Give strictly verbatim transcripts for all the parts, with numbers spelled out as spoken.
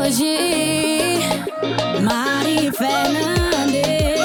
hoje, Mari Fernandes.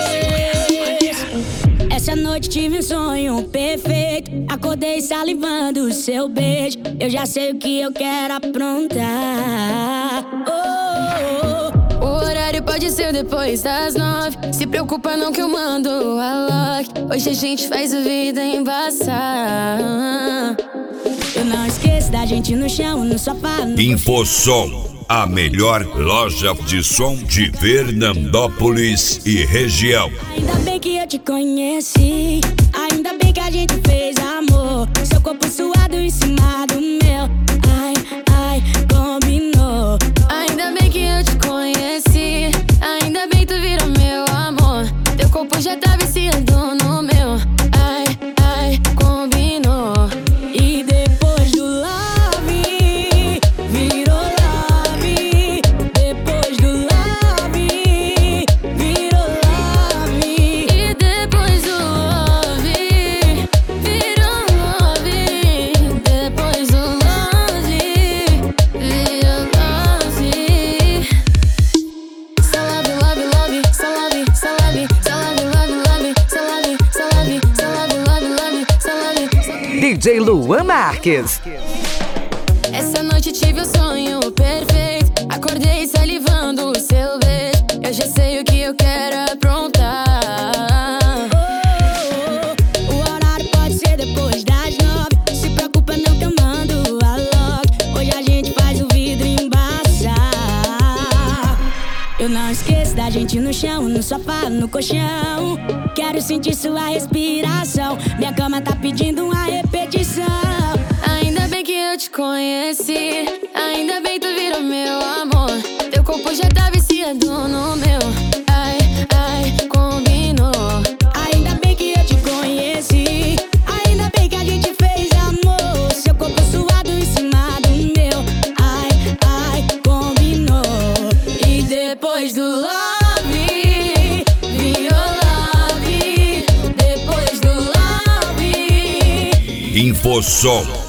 Essa noite tive um sonho perfeito. Acordei salivando o seu beijo. Eu já sei o que eu quero aprontar. Oh, oh, oh. O horário pode ser depois das nove. Se preocupa não que eu mando a lock. Hoje a gente faz a vida embaçar. Eu não esqueço da gente no chão, no sofá, no Infosom, a melhor loja de som de Fernandópolis e região. Ainda bem que eu te conheci, ainda bem que a gente fez amor. Seu corpo suado em cima do meu, ai, ai, combinou. Ainda bem que eu te conheci, ainda bem tu virou meu amor. Teu corpo já tá viciado no meu, ai, ai, combinou. E depois do love, virou love. Depois do love, virou love. E depois do love, virou love. Depois do love, virou love. Salve, love, love, salve, salve, salve, love, love, salve, salve, salve, love, love, salve, salve. D J Luan Marques. Essa noite tive um sonho perfeito. Acordei salivando o seu beijo. Eu já sei o que eu quero aprontar. Oh, oh, oh. O horário pode ser depois das nove. Se preocupa não que eu mando a lock. Hoje a gente faz o vidro embaçar. Eu não esqueço da gente no chão, no sofá, no colchão. Quero sentir sua respiração. Minha cama tá pedindo uma repetição. Ainda bem que eu te conheci, ainda bem tu virou meu amor. Teu corpo já tá viciado no meu, ai, ai, combinou. Ainda bem que eu te conheci, ainda bem que a gente fez amor. Seu corpo suado em cima do meu, ai, ai, combinou. E depois do love, virou love. Depois do love, Infosom,